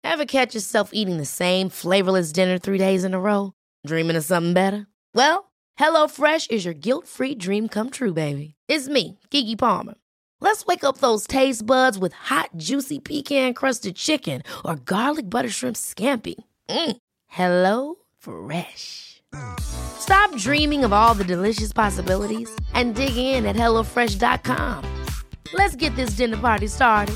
Ever catch yourself eating the same flavorless dinner 3 days in a row? Dreaming of something better? Well, HelloFresh is your guilt-free dream come true, baby. It's me, Keke Palmer. Let's wake up those taste buds with hot, juicy pecan-crusted chicken or garlic butter shrimp scampi. Hello Fresh. Stop dreaming of all the delicious possibilities and dig in at HelloFresh.com. Let's get this dinner party started.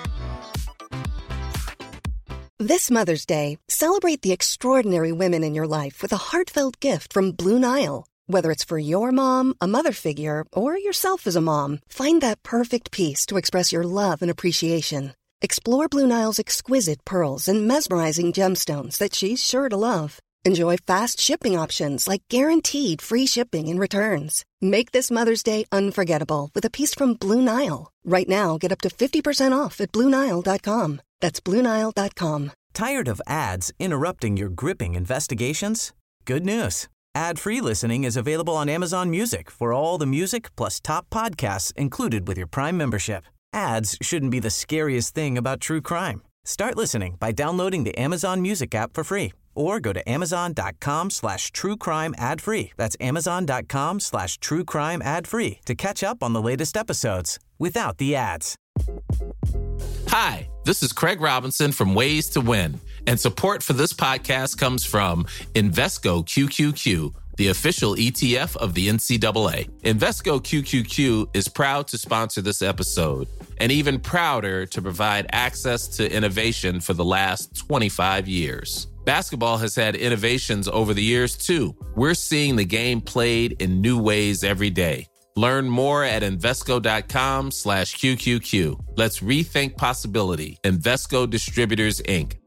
This Mother's Day, celebrate the extraordinary women in your life with a heartfelt gift from Blue Nile. Whether it's for your mom, a mother figure, or yourself as a mom, find that perfect piece to express your love and appreciation. Explore Blue Nile's exquisite pearls and mesmerizing gemstones that she's sure to love. Enjoy fast shipping options like guaranteed free shipping and returns. Make this Mother's Day unforgettable with a piece from Blue Nile. Right now, get up to 50% off at BlueNile.com. That's BlueNile.com. Tired of ads interrupting your gripping investigations? Good news. Ad-free listening is available on Amazon Music for all the music plus top podcasts included with your Prime membership. Ads shouldn't be the scariest thing about true crime. Start listening by downloading the Amazon Music app for free or go to amazon.com/truecrime ad-free. That's amazon.com/truecrime ad-free to catch up on the latest episodes without the ads. Hi, this is Craig Robinson from Ways to Win, and support for this podcast comes from Invesco QQQ, the official ETF of the NCAA. Invesco QQQ is proud to sponsor this episode, and even prouder to provide access to innovation for the last 25 years. Basketball has had innovations over the years, too. We're seeing the game played in new ways every day. Learn more at Invesco.com/QQQ. Let's rethink possibility. Invesco Distributors, Inc.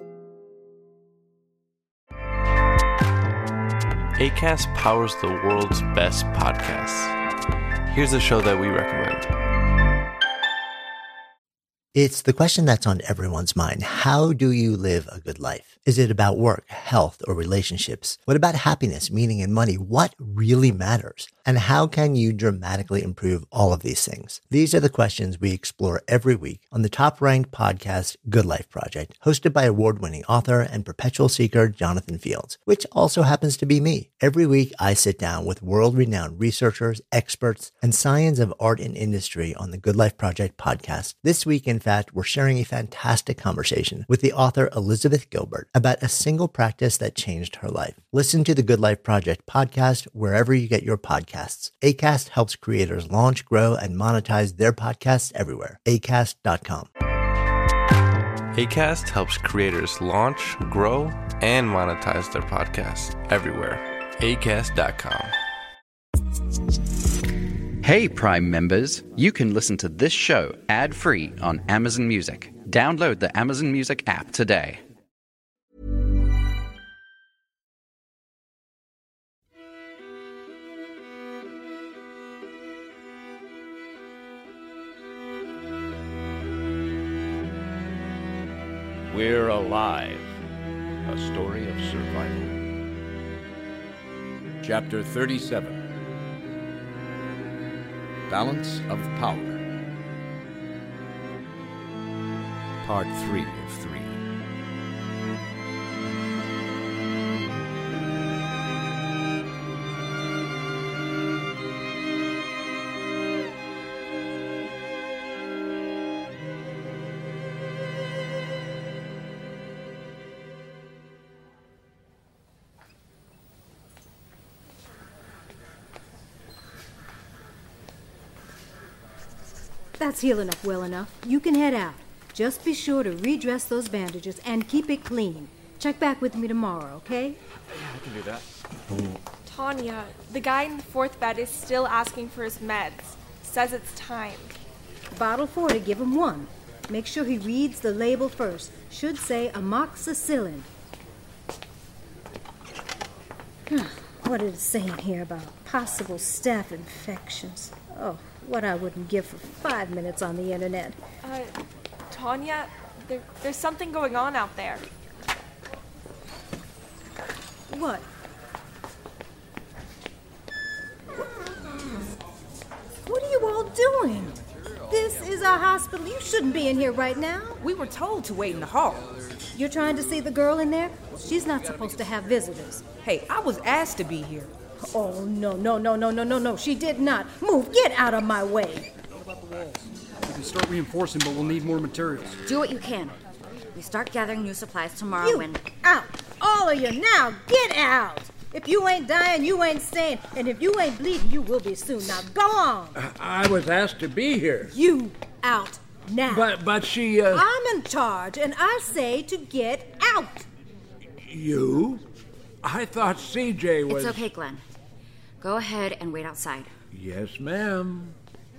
Acast powers the world's best podcasts. Here's a show that we recommend. It's the question that's on everyone's mind. How do you live a good life? Is it about work, health, or relationships? What about happiness, meaning, and money? What really matters? And how can you dramatically improve all of these things? These are the questions we explore every week on the top-ranked podcast, Good Life Project, hosted by award-winning author and perpetual seeker Jonathan Fields, which also happens to be me. Every week, I sit down with world-renowned researchers, experts, and science of art and industry on the Good Life Project podcast. This week, in fact, we're sharing a fantastic conversation with the author Elizabeth Gilbert about a single practice that changed her life. Listen to the Good Life Project podcast wherever you get your podcasts. Acast helps creators launch, grow, and monetize their podcasts everywhere. Acast.com. Acast helps creators launch, grow, and monetize their podcasts everywhere. Acast.com. Hey, Prime members, you can listen to this show ad-free on Amazon Music. Download the Amazon Music app today. We're Alive, a story of survival. Chapter 37, Balance of Power. Part 3 of 3. That's healing up well enough. You can head out. Just be sure to redress those bandages and keep it clean. Check back with me tomorrow, okay? Yeah, I can do that. Tanya, the guy in the fourth bed is still asking for his meds. Says it's time. Bottle 40, give him one. Make sure he reads the label first. Should say amoxicillin. What is it saying here about possible staph infections? Oh, what I wouldn't give for 5 minutes on the internet. Tanya, there's something going on out there. What? What are you all doing? This is a hospital. You shouldn't be in here right now. We were told to wait in the hall. You're trying to see the girl in there? She's not supposed to have visitors. Hey, I was asked to be here. Oh, no. She did not. Move, get out of my way. What about the walls? We can start reinforcing, but we'll need more materials. Do what you can. We start gathering new supplies tomorrow Out! All of you, now get out! If you ain't dying, you ain't staying. And if you ain't bleeding, you will be soon. Now go on! I was asked to be here. You out now. But she, I'm in charge, and I say to get out. You? I thought CJ was... It's okay, Glenn. Go ahead and wait outside. Yes, ma'am.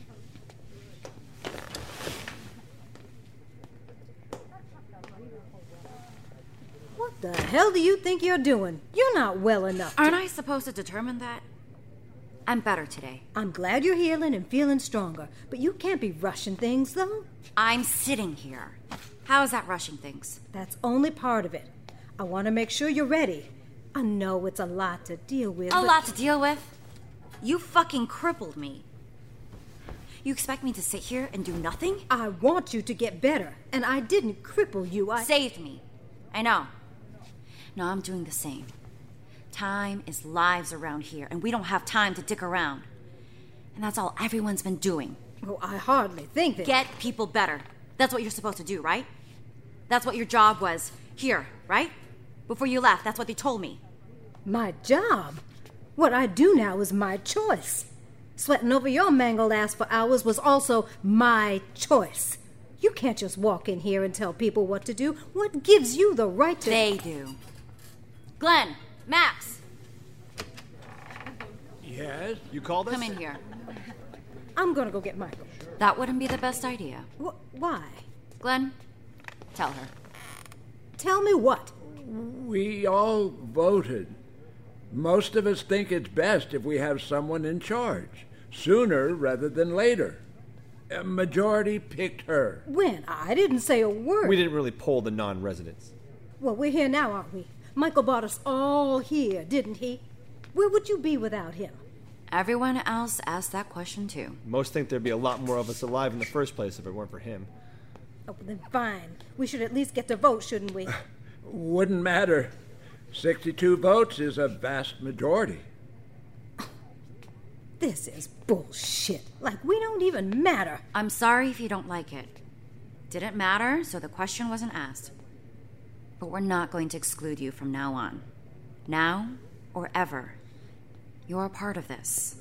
What the hell do you think you're doing? You're not well enough Aren't I supposed to determine that? I'm better today. I'm glad you're healing and feeling stronger, but you can't be rushing things, though. I'm sitting here. How is that rushing things? That's only part of it. I want to make sure you're ready. I know it's a lot to deal with. A lot to deal with? You fucking crippled me. You expect me to sit here and do nothing? I want you to get better, and I didn't cripple you. Saved me. I know. Now I'm doing the same. Time is lives around here, and we don't have time to dick around. And that's all everyone's been doing. Oh, I hardly think that... Get people better. That's what you're supposed to do, right? That's what your job was here, right? Before you left, that's what they told me. My job? What I do now is my choice. Sweating over your mangled ass for hours was also my choice. You can't just walk in here and tell people what to do. What gives you the right to... They do. Glenn, Max. Yes? You called us? Come in here. I'm gonna go get Michael. That wouldn't be the best idea. Why? Glenn, tell her. Tell me what? We all voted. Most of us think it's best if we have someone in charge, sooner rather than later. A majority picked her. When? I didn't say a word. We didn't really poll the non-residents. Well, we're here now, aren't we? Michael brought us all here, didn't he? Where would you be without him? Everyone else asked that question too. Most think there'd be a lot more of us alive in the first place if it weren't for him. Oh, then fine. We should at least get to vote, shouldn't we? Wouldn't matter. 62 votes is a vast majority. This is bullshit. Like we don't even matter. I'm sorry if you don't like it. Didn't matter, so the question wasn't asked. But we're not going to exclude you from now on. Now or ever. You're a part of this.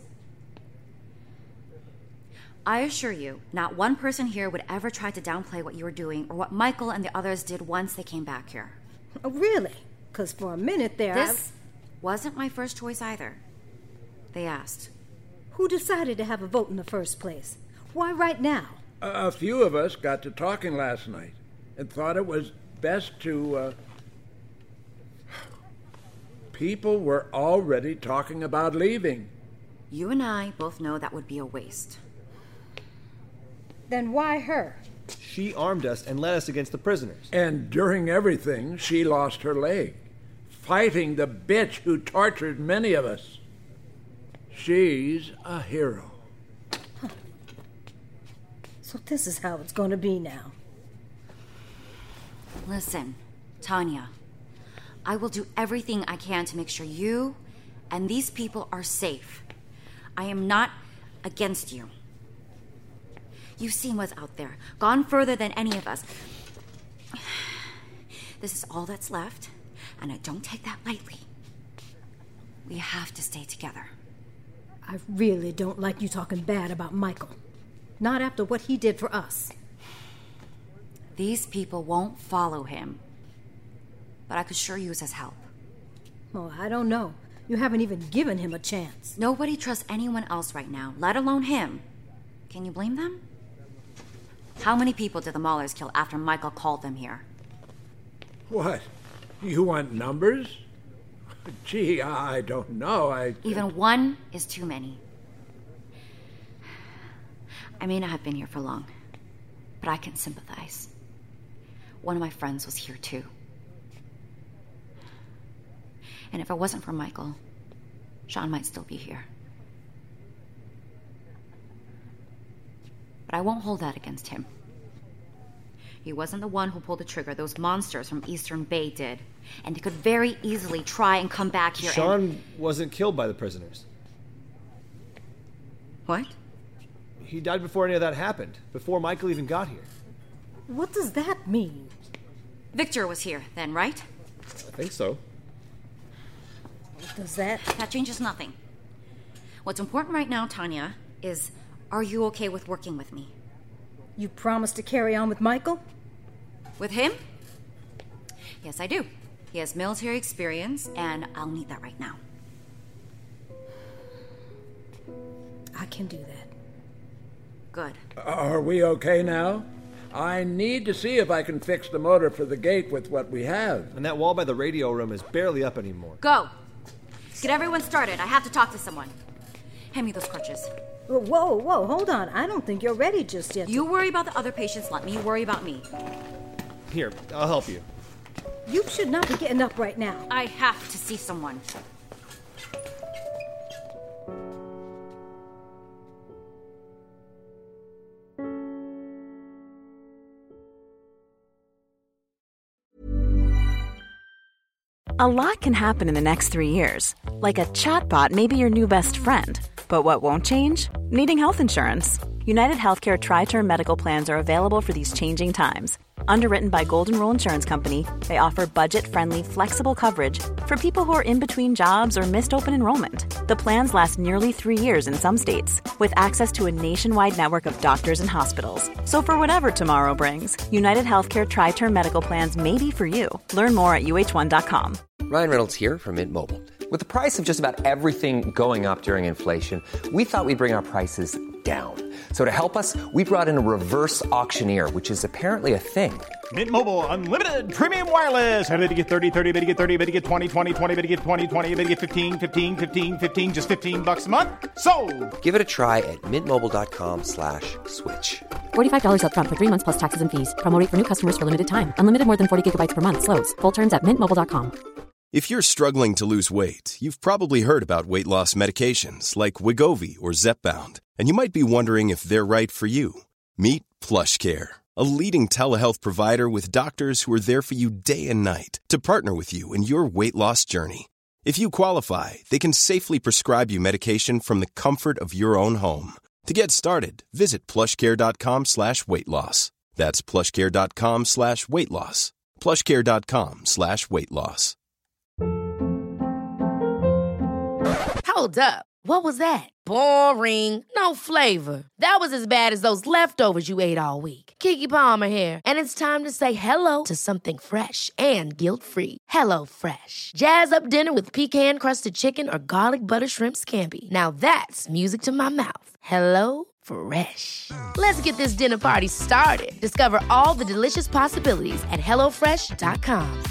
I assure you, not one person here would ever try to downplay what you were doing or what Michael and the others did once they came back here. Oh, really? Because for a minute there, This wasn't my first choice either. They asked. Who decided to have a vote in the first place? Why right now? A few of us got to talking last night and thought it was best to... People were already talking about leaving. You and I both know that would be a waste. Then why her? She armed us and led us against the prisoners. And during everything, she lost her leg, fighting the bitch who tortured many of us. She's a hero. Huh. So this is how it's going to be now. Listen, Tanya, I will do everything I can to make sure you and these people are safe. I am not against you. You've seen what's out there, gone further than any of us. This is all that's left, and I don't take that lightly. We have to stay together. I really don't like you talking bad about Michael. Not after what he did for us. These people won't follow him, but I could sure use his help. Oh, I don't know. You haven't even given him a chance. Nobody trusts anyone else right now, let alone him. Can you blame them? How many people did the Maulers kill after Michael called them here? What? You want numbers? Gee, I don't know. Even one is too many. I may not have been here for long, but I can sympathize. One of my friends was here too. And if it wasn't for Michael, Sean might still be here. But I won't hold that against him. He wasn't the one who pulled the trigger. Those monsters from Eastern Bay did. And they could very easily try and come back here. Sean wasn't killed by the prisoners. What? He died before any of that happened, before Michael even got here. What does that mean? Victor was here then, right? I think so. Does that... That changes nothing. What's important right now, Tanya, is are you okay with working with me? You promised to carry on with Michael? With him? Yes, I do. He has military experience, and I'll need that right now. I can do that. Good. Are we okay now? I need to see if I can fix the motor for the gate with what we have. And that wall by the radio room is barely up anymore. Go! Get everyone started. I have to talk to someone. Hand me those crutches. Whoa, hold on. I don't think you're ready just yet. You worry about the other patients. Let me worry about me. Here, I'll help you. You should not be getting up right now. I have to see someone. A lot can happen in the next 3 years. Like a chatbot may be your new best friend. But what won't change? Needing health insurance. United Healthcare Tri-Term Medical Plans are available for these changing times. Underwritten by Golden Rule Insurance Company, they offer budget-friendly, flexible coverage for people who are in between jobs or missed open enrollment. The plans last nearly 3 years in some states, with access to a nationwide network of doctors and hospitals. So for whatever tomorrow brings, United Healthcare Tri-Term Medical Plans may be for you. Learn more at uh1.com. Ryan Reynolds here from Mint Mobile. With the price of just about everything going up during inflation, we thought we'd bring our prices down. So to help us, we brought in a reverse auctioneer, which is apparently a thing. Mint Mobile Unlimited Premium Wireless. How to get 30, 30, how to get 30, how to get 20, 20, 20, how to get 20, 20, how to get 15, 15, 15, 15, just $15 a month? Sold! Give it a try at mintmobile.com/switch. $45 up front for 3 months plus taxes and fees. Promo rate for new customers for limited time. Unlimited more than 40 gigabytes per month. Slows full terms at mintmobile.com. If you're struggling to lose weight, you've probably heard about weight loss medications like Wegovy or Zepbound, and you might be wondering if they're right for you. Meet PlushCare, a leading telehealth provider with doctors who are there for you day and night to partner with you in your weight loss journey. If you qualify, they can safely prescribe you medication from the comfort of your own home. To get started, visit plushcare.com/weightloss. That's plushcare.com/weightloss. plushcare.com/weightloss. Hold up. What was that? Boring. No flavor. That was as bad as those leftovers you ate all week. Keke Palmer here, and it's time to say hello to something fresh and guilt-free. Hello Fresh. Jazz up dinner with pecan-crusted chicken or garlic butter shrimp scampi. Now that's music to my mouth. Hello Fresh. Let's get this dinner party started. Discover all the delicious possibilities at hellofresh.com.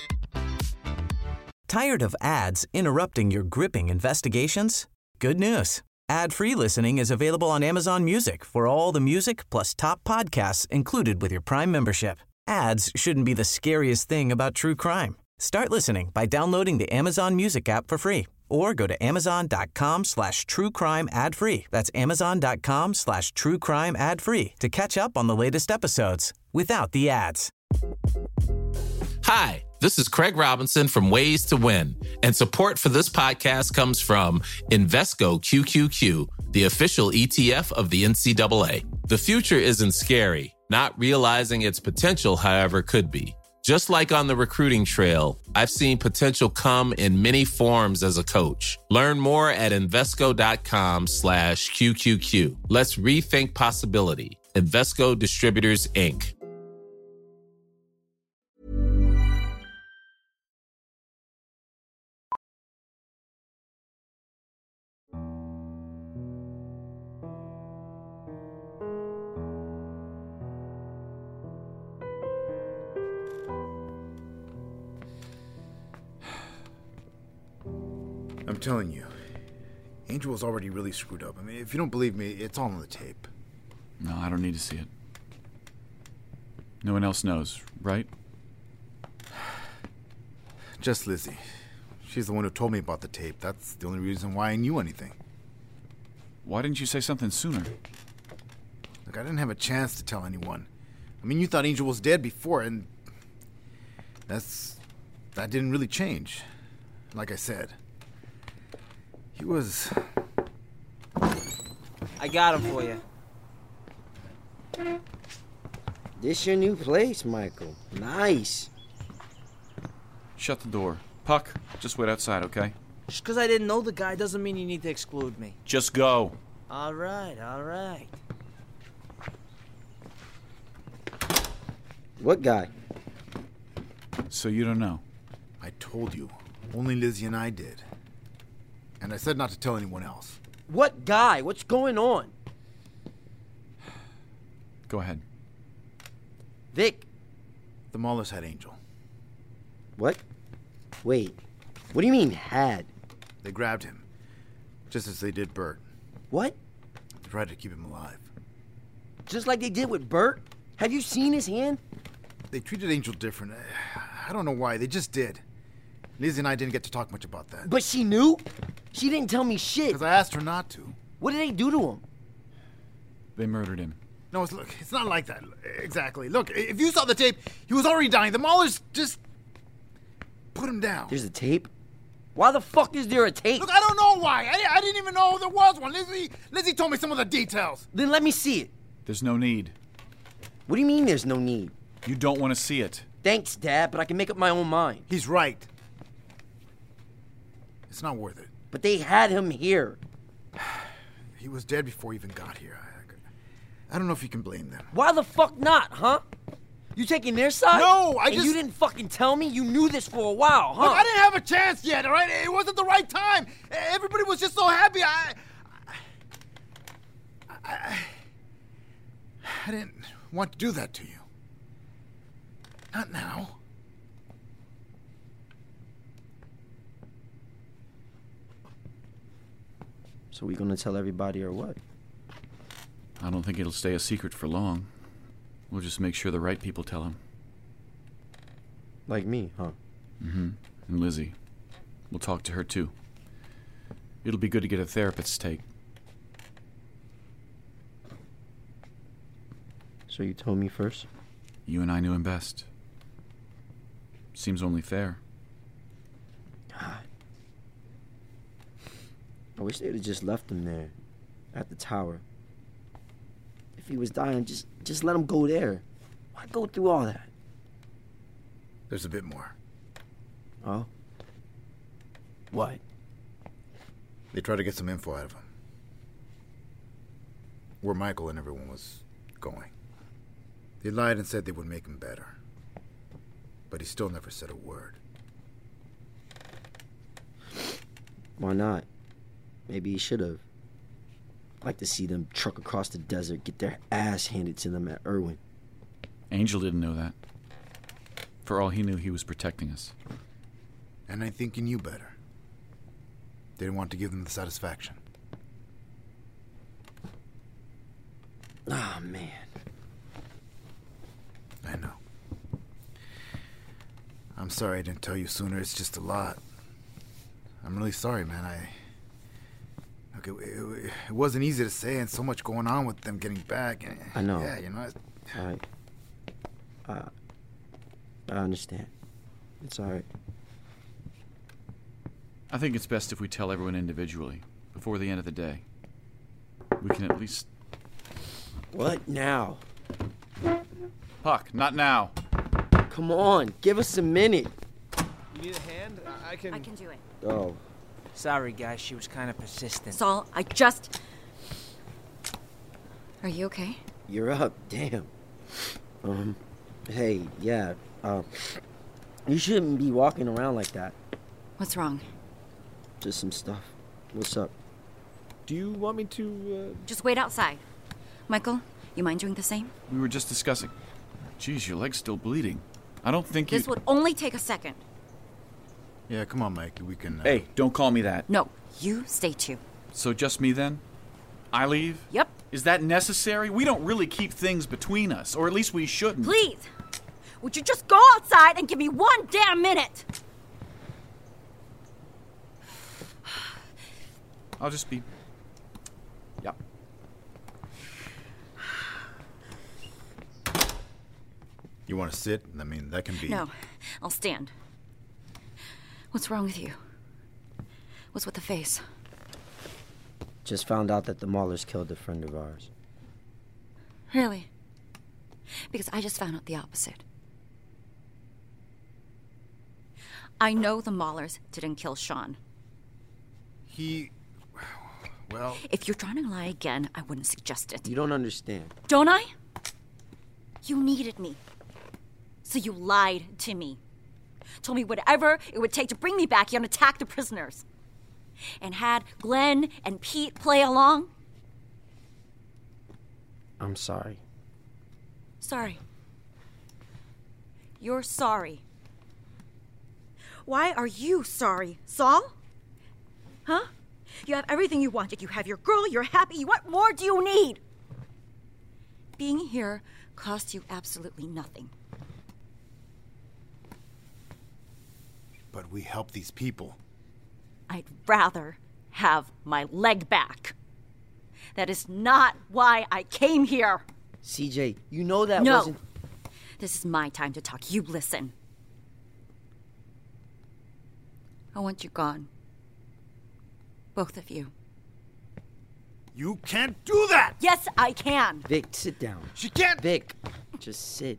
Tired of ads interrupting your gripping investigations? Good news. Ad-free listening is available on Amazon Music for all the music plus top podcasts included with your Prime membership. Ads shouldn't be the scariest thing about true crime. Start listening by downloading the Amazon Music app for free or go to amazon.com/truecrime ad-free. That's amazon.com/truecrime ad-free to catch up on the latest episodes without the ads. Hi, this is Craig Robinson from Ways to Win, and support for this podcast comes from Invesco QQQ, the official ETF of the NCAA. The future isn't scary. Not realizing its potential, however, could be. Just like on the recruiting trail, I've seen potential come in many forms as a coach. Learn more at Invesco.com/QQQ. Let's rethink possibility. Invesco Distributors, Inc. I'm telling you, Angel was already really screwed up. I mean, if you don't believe me, it's all on the tape. No, I don't need to see it. No one else knows, right? Just Lizzie. She's the one who told me about the tape. That's the only reason why I knew anything. Why didn't you say something sooner? Look, I didn't have a chance to tell anyone. I mean, you thought Angel was dead before, and that didn't really change. Like I said, he was... I got him for you. This your new place, Michael. Nice. Shut the door. Puck, just wait outside, okay? Just because I didn't know the guy doesn't mean you need to exclude me. Just go. All right, all right. What guy? So you don't know? I told you. Only Lizzie and I did. And I said not to tell anyone else. What guy? What's going on? Go ahead. Vic. The Maulers had Angel. What? Wait. What do you mean, had? They grabbed him. Just as they did Bert. What? They tried to keep him alive. Just like they did with Bert? Have you seen his hand? They treated Angel different. I don't know why. They just did. Lizzie and I didn't get to talk much about that. But she knew? She didn't tell me shit. Because I asked her not to. What did they do to him? They murdered him. No, it's not like that. Exactly. Look, if you saw the tape, he was already dying. The Maulers just put him down. There's a tape? Why the fuck is there a tape? Look, I don't know why. I didn't even know there was one. Lizzie told me some of the details. Then let me see it. There's no need. What do you mean there's no need? You don't want to see it. Thanks, Dad, but I can make up my own mind. He's right. It's not worth it. But they had him here. He was dead before he even got here. I don't know if you can blame them. Why the fuck not, huh? You taking their side? No, and you didn't fucking tell me? You knew this for a while, huh? Look, I didn't have a chance yet, all right? It wasn't the right time. Everybody was just so happy. I didn't want to do that to you. Not now. So we gonna tell everybody or what? I don't think it'll stay a secret for long. We'll just make sure the right people tell him. Like me, huh? Mm-hmm. And Lizzie. We'll talk to her, too. It'll be good to get a therapist's take. So you told me first? You and I knew him best. Seems only fair. God. I wish they'd have just left him there. At the tower. If he was dying, just let him go there. Why go through all that? There's a bit more. Oh? What? They tried to get some info out of him. Where Michael and everyone was going. They lied and said they would make him better. But he still never said a word. Why not? Maybe he should have. Like to see them truck across the desert, get their ass handed to them at Irwin. Angel didn't know that. For all he knew, he was protecting us. And I think he knew better. They didn't want to give them the satisfaction. Ah, man. I know. I'm sorry I didn't tell you sooner. It's just a lot. I'm really sorry, man. It wasn't easy to say, and so much going on with them getting back. I know. Yeah, you know. I understand. It's all right. I think it's best if we tell everyone individually, before the end of the day. We can at least... What now? Puck, not now. Come on, give us a minute. You need a hand? I can do it. Oh. Sorry, guys. She was kind of persistent. Saul, I just... Are you okay? You're up, damn. Hey, yeah, you shouldn't be walking around like that. What's wrong? Just some stuff. What's up? Do you want me to, Just wait outside. Michael, you mind doing the same? We were just discussing... Geez, your leg's still bleeding. I don't think This would only take a second. Yeah, come on, Mike. We can... Hey, don't call me that. No, you stay too. So just me then? I leave? Yep. Is that necessary? We don't really keep things between us, or at least we shouldn't. Please! Would you just go outside and give me one damn minute? I'll just be... Yep. You want to sit? I mean, that can be... No, I'll stand. What's wrong with you? What's with the face? Just found out that the Maulers killed a friend of ours. Really? Because I just found out the opposite. I know the Maulers didn't kill Sean. Well... If you're trying to lie again, I wouldn't suggest it. You don't understand. Don't I? You needed me. So you lied to me. Told me whatever it would take to bring me back here and attack the prisoners. And had Glenn and Pete play along. I'm sorry. Sorry. You're sorry. Why are you sorry, Saul? Huh? You have everything you wanted. You have your girl, you're happy. What more do you need? Being here cost you absolutely nothing. But we help these people. I'd rather have my leg back. That is not why I came here. CJ, you know that No. wasn't... This is my time to talk. You listen. I want you gone. Both of you. You can't do that! Yes, I can. Vic, sit down. She can't... Vic, just sit.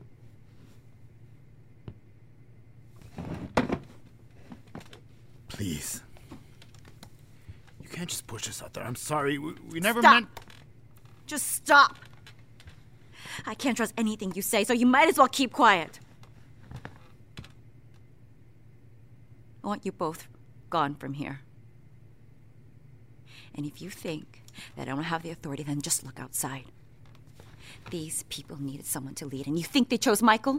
Please. You can't just push us out there. I'm sorry. We never Stop. meant... Just stop. I can't trust anything you say, so you might as well keep quiet. I want you both gone from here. And if you think that I don't have the authority, then just look outside. These people needed someone to lead, and you think they chose Michael?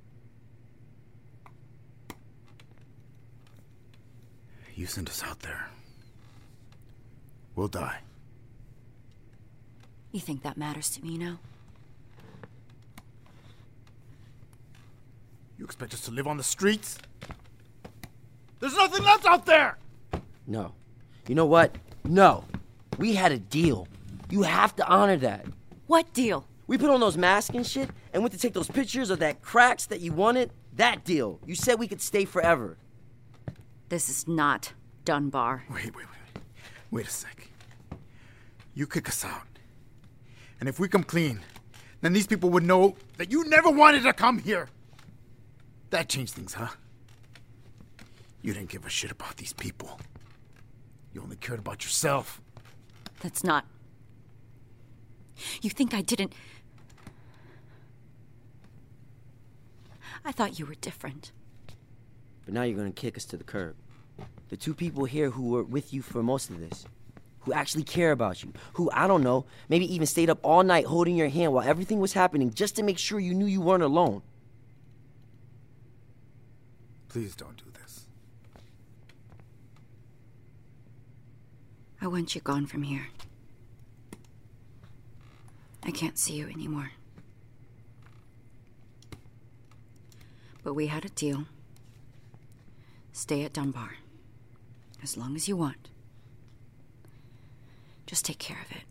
You sent us out there. We'll die. You think that matters to me now? You expect us to live on the streets? There's nothing left out there! No. You know what? No. We had a deal. You have to honor that. What deal? We put on those masks and shit and went to take those pictures of that cracks that you wanted. That deal. You said we could stay forever. This is not Dunbar. Wait a sec. You kick us out. And if we come clean, then these people would know that you never wanted to come here. That changed things, huh? You didn't give a shit about these people. You only cared about yourself. That's not... You think I didn't... I thought you were different. But now you're gonna kick us to the curb. The two people here who were with you for most of this, who actually care about you, who, I don't know, maybe even stayed up all night holding your hand while everything was happening just to make sure you knew you weren't alone. Please don't do this. I want you gone from here. I can't see you anymore. But we had a deal. Stay at Dunbar. As long as you want. Just take care of it.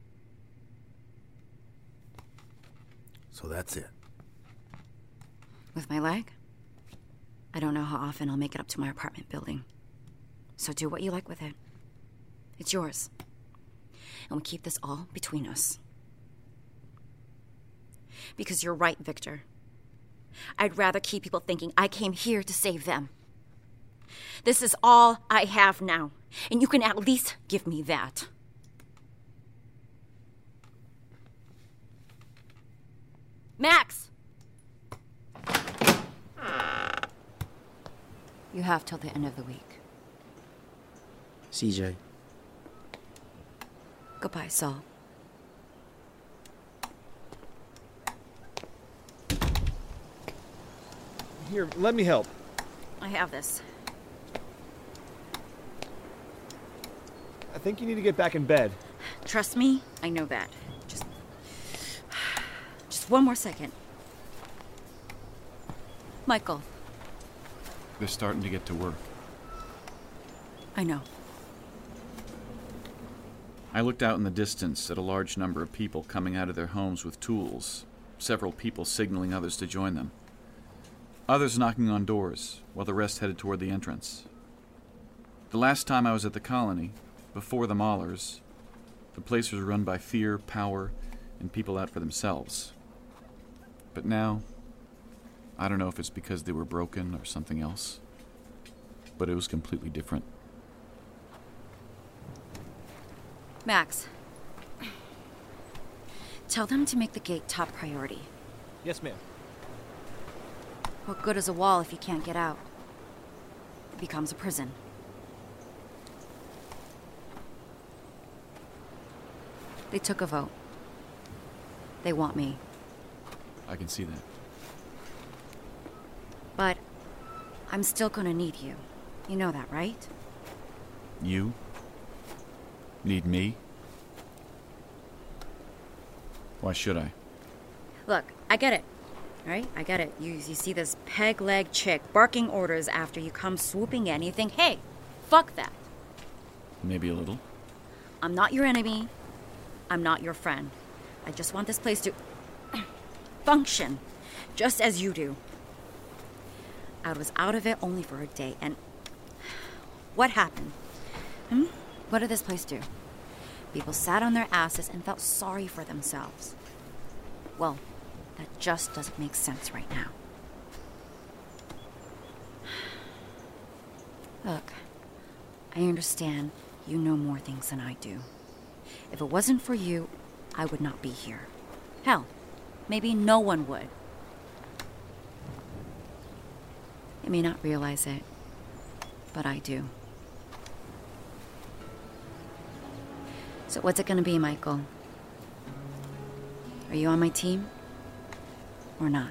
So that's it. With my leg? I don't know how often I'll make it up to my apartment building. So do what you like with it. It's yours. And we'll keep this all between us. Because you're right, Victor. I'd rather keep people thinking I came here to save them. This is all I have now, and you can at least give me that. Max! You have till the end of the week. CJ. Goodbye, Saul. Here, let me help. I have this. I think you need to get back in bed. Trust me, I know that. Just one more second. Michael. They're starting to get to work. I know. I looked out in the distance at a large number of people coming out of their homes with tools, several people signaling others to join them. Others knocking on doors, while the rest headed toward the entrance. The last time I was at the colony, before the Maulers, the place was run by fear, power, and people out for themselves. But now, I don't know if it's because they were broken or something else, but it was completely different. Max, tell them to make the gate top priority. Yes, ma'am. What good is a wall if you can't get out? It becomes a prison. They took a vote. They want me. I can see that. But I'm still gonna need you. You know that, right? You? Need me? Why should I? Look, I get it. Right? I get it. You see this peg-leg chick barking orders after you come swooping in, and you think, hey, fuck that. Maybe a little. I'm not your enemy. I'm not your friend. I just want this place to function, just as you do. I was out of it only for a day, and what happened? What did this place do? People sat on their asses and felt sorry for themselves. Well, that just doesn't make sense right now. Look, I understand you know more things than I do. If it wasn't for you, I would not be here. Hell, maybe no one would. You may not realize it, but I do. So what's it gonna be, Michael? Are you on my team? Or not?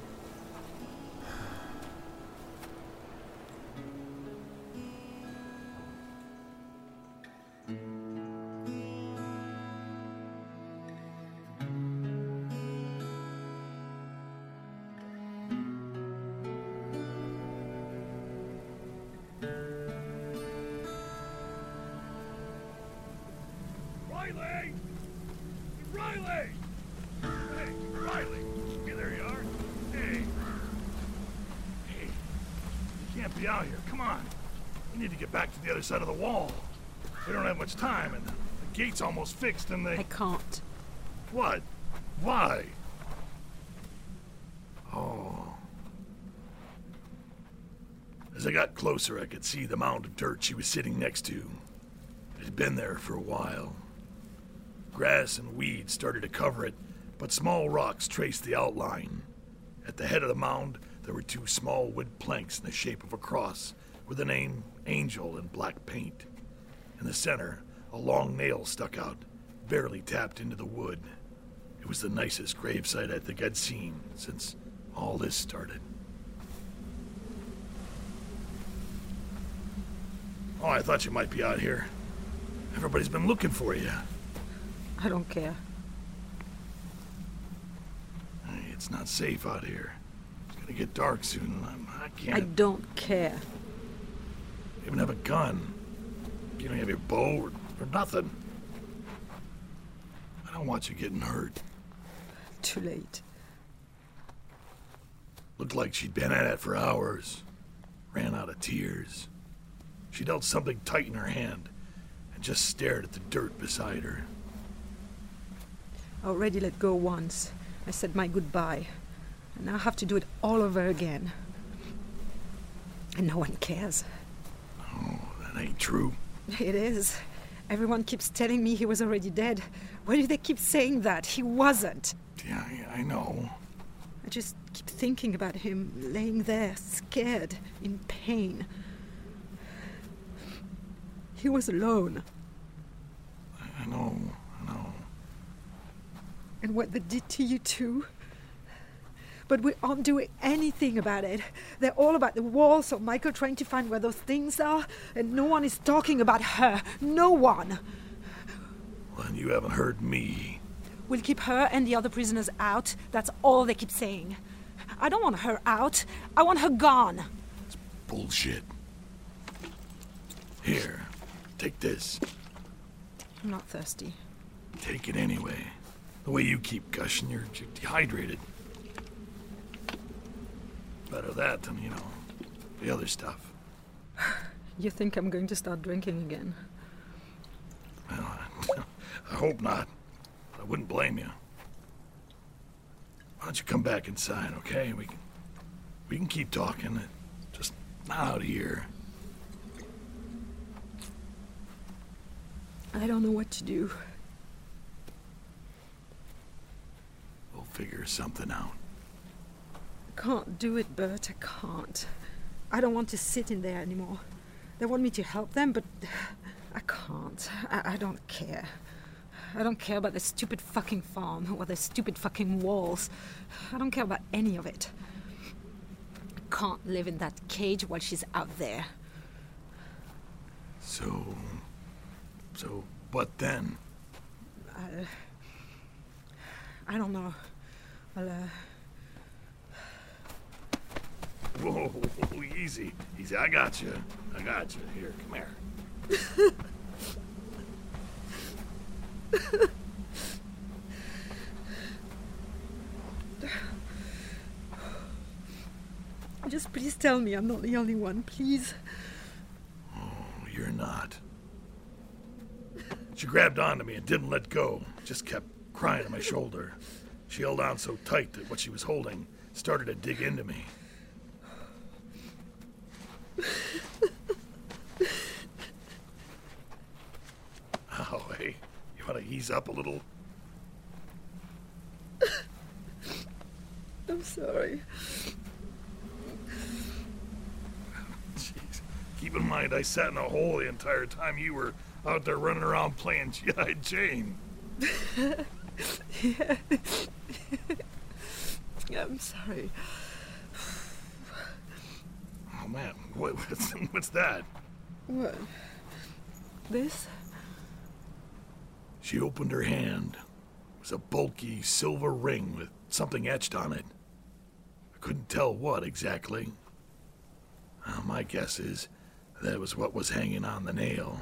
Riley! Riley! Hey, Riley! Hey, there you are. Hey. Hey. You can't be out here. Come on. We need to get back to the other side of the wall. We don't have much time, and the gate's almost fixed, and they... I can't. What? Why? Oh. As I got closer, I could see the mound of dirt she was sitting next to. It had been there for a while. Grass and weeds started to cover it, but small rocks traced the outline. At the head of the mound, there were two small wood planks in the shape of a cross, with the name Angel in black paint. In the center, a long nail stuck out, barely tapped into the wood. It was the nicest gravesite I think I'd seen since all this started. Oh, I thought you might be out here. Everybody's been looking for you. I don't care. Hey, it's not safe out here. It's gonna get dark soon. I can't... I don't care. You even have a gun. You don't have your bow or nothing. I don't want you getting hurt. Too late. Looked like she'd been at it for hours. Ran out of tears. She held something tight in her hand and just stared at the dirt beside her. I already let go once. I said my goodbye. And now I have to do it all over again. And no one cares. Oh, that ain't true. It is. Everyone keeps telling me he was already dead. Why do they keep saying that? He wasn't. Yeah, I know. I just keep thinking about him laying there, scared, in pain. He was alone. I know. And what they did to you too. But we aren't doing anything about it. They're all about the wall, so Michael trying to find where those things are, and no one is talking about her. No one. Well, you haven't heard me. We'll keep her and the other prisoners out. That's all they keep saying. I don't want her out. I want her gone. It's bullshit. Here, take this. I'm not thirsty. Take it anyway. The way you keep gushing, you're dehydrated. Better that than, the other stuff. You think I'm going to start drinking again? Well, I hope not. I wouldn't blame you. Why don't you come back inside, okay? We can keep talking. Just not out here. I don't know what to do. We'll figure something out. I can't do it, Bert. I can't. I don't want to sit in there anymore. They want me to help them, but I can't. I don't care. I don't care about the stupid fucking farm or the stupid fucking walls. I don't care about any of it. I can't live in that cage while she's out there. So what then? I don't know. Well, Whoa, easy. I got you. Here, come here. Just please tell me I'm not the only one, please. Oh, you're not. She grabbed onto me and didn't let go. Just kept crying on my shoulder. She held on so tight that what she was holding started to dig into me. Oh, hey, you want to ease up a little? I'm sorry. Jeez. Keep in mind, I sat in a hole the entire time you were out there running around playing G.I. Jane. Yeah. I'm sorry. Oh, man, what's that? What? This? She opened her hand. It was a bulky silver ring with something etched on it. I couldn't tell what exactly. My guess is that was what was hanging on the nail.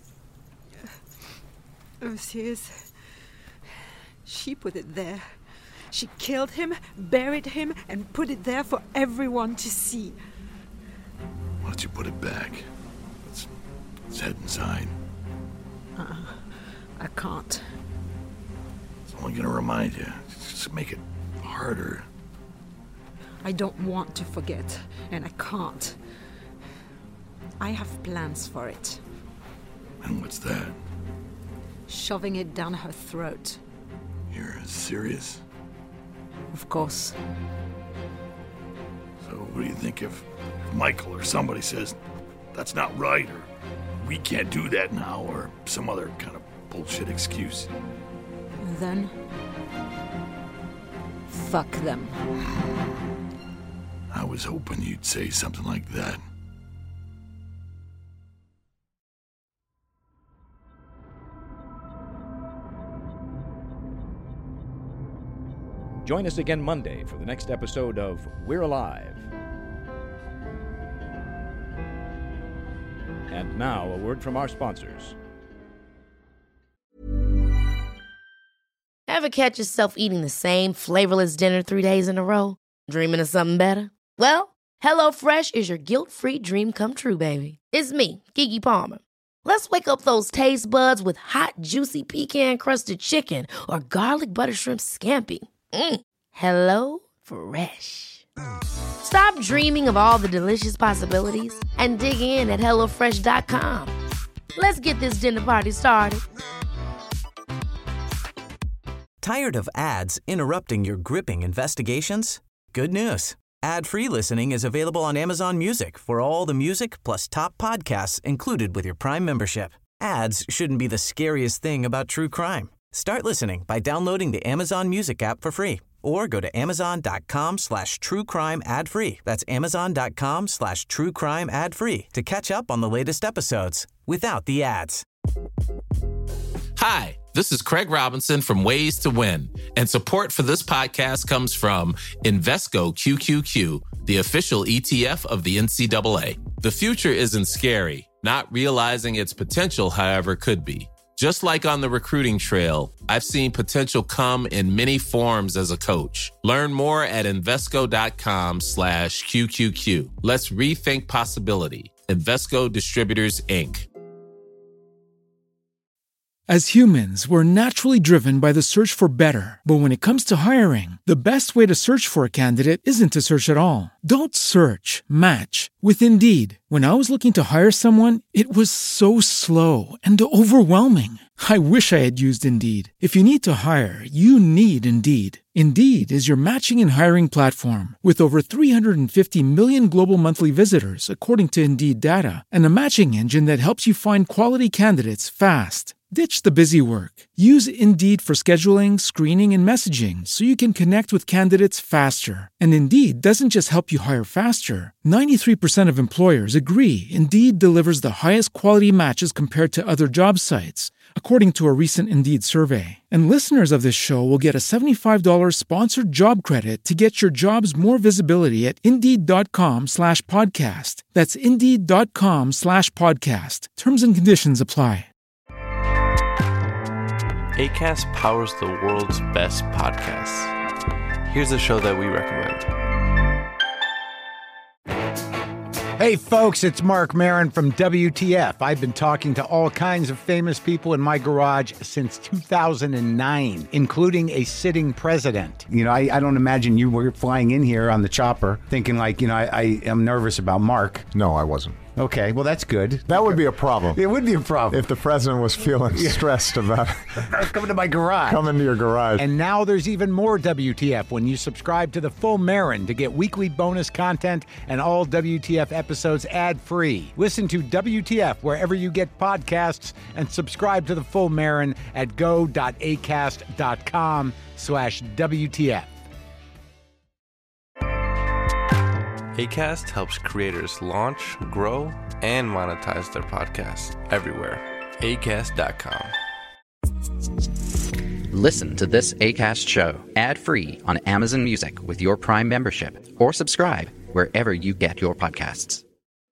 Oh, serious? She put it there. She killed him, buried him, and put it there for everyone to see. Why don't you put it back? Let's head inside. I can't. It's only gonna remind you. Just make it harder. I don't want to forget, and I can't. I have plans for it. And what's that? Shoving it down her throat. You're serious? Of course. So what do you think if Michael or somebody says, that's not right, or we can't do that now, or some other kind of bullshit excuse? And then, fuck them. I was hoping you'd say something like that. Join us again Monday for the next episode of We're Alive. And now, a word from our sponsors. Ever catch yourself eating the same flavorless dinner 3 days in a row? Dreaming of something better? Well, HelloFresh is your guilt-free dream come true, baby. It's me, Keke Palmer. Let's wake up those taste buds with hot, juicy pecan-crusted chicken or garlic butter shrimp scampi. Hello Fresh. Stop dreaming of all the delicious possibilities and dig in at HelloFresh.com. Let's get this dinner party started. Tired of ads interrupting your gripping investigations? Good news. Ad-free listening is available on Amazon Music for all the music plus top podcasts included with your Prime membership. Ads shouldn't be the scariest thing about true crime. Start listening by downloading the Amazon Music app for free or go to amazon.com/truecrime ad-free. That's amazon.com/truecrime ad-free to catch up on the latest episodes without the ads. Hi, this is Craig Robinson from Ways to Win, and support for this podcast comes from Invesco QQQ, the official ETF of the NCAA. The future isn't scary. Not realizing its potential, however, could be. Just like on the recruiting trail, I've seen potential come in many forms as a coach. Learn more at Invesco.com/QQQ. Let's rethink possibility. Invesco Distributors, Inc. As humans, we're naturally driven by the search for better. But when it comes to hiring, the best way to search for a candidate isn't to search at all. Don't search, match with Indeed. When I was looking to hire someone, it was so slow and overwhelming. I wish I had used Indeed. If you need to hire, you need Indeed. Indeed is your matching and hiring platform with over 350 million global monthly visitors, according to Indeed data, and a matching engine that helps you find quality candidates fast. Ditch the busy work. Use Indeed for scheduling, screening, and messaging so you can connect with candidates faster. And Indeed doesn't just help you hire faster. 93% of employers agree Indeed delivers the highest quality matches compared to other job sites, according to a recent Indeed survey. And listeners of this show will get a $75 sponsored job credit to get your jobs more visibility at Indeed.com/podcast. That's Indeed.com/podcast. Terms and conditions apply. Acast powers the world's best podcasts. Here's a show that we recommend. Hey folks, it's Mark Maron from WTF. I've been talking to all kinds of famous people in my garage since 2009, including a sitting president. You know, I don't imagine you were flying in here on the chopper thinking like, I am nervous about Mark. No, I wasn't. Okay, well, that's good. That would be a problem. It would be a problem. If the president was feeling stressed about coming to my garage. Coming to your garage. And now there's even more WTF when you subscribe to the Full Marin to get weekly bonus content and all WTF episodes ad-free. Listen to WTF wherever you get podcasts and subscribe to the Full Marin at go.acast.com/WTF. Acast helps creators launch, grow, and monetize their podcasts everywhere. Acast.com. Listen to this Acast show ad-free on Amazon Music with your Prime membership, or subscribe wherever you get your podcasts.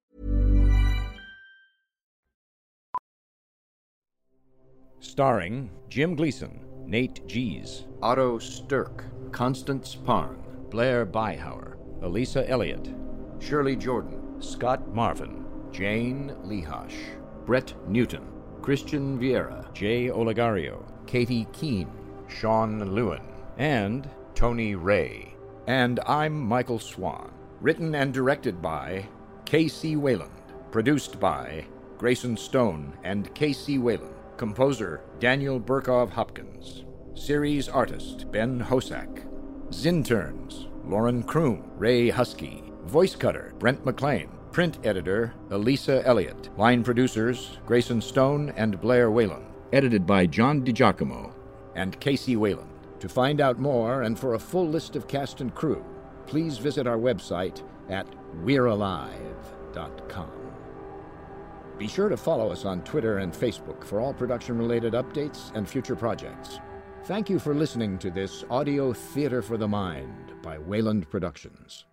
Starring Jim Gleason, Nate Gies, Otto Stirk, Constance Parn, Blair Byhauer, Elisa Elliott, Shirley Jordan, Scott Marvin, Jane Lehosh, Brett Newton, Christian Vieira, Jay Olegario, Katie Keene, Sean Lewin, and Tony Ray. And I'm Michael Swan. Written and directed by K.C. Wayland. Produced by Grayson Stone and K.C. Wayland. Composer Daniel Burkov Hopkins. Series artist Ben Hosack. Zinterns Lauren Kroom, Ray Husky. Voice cutter Brent McLean. Print editor Elisa Elliott. Line producers Grayson Stone and Blair Whalen. Edited by John DiGiacomo and Casey Whalen. To find out more and for a full list of cast and crew, please visit our website at we'realive.com. Be sure to follow us on Twitter and Facebook for all production-related updates and future projects. Thank you for listening to this audio theater for the mind by Wayland Productions.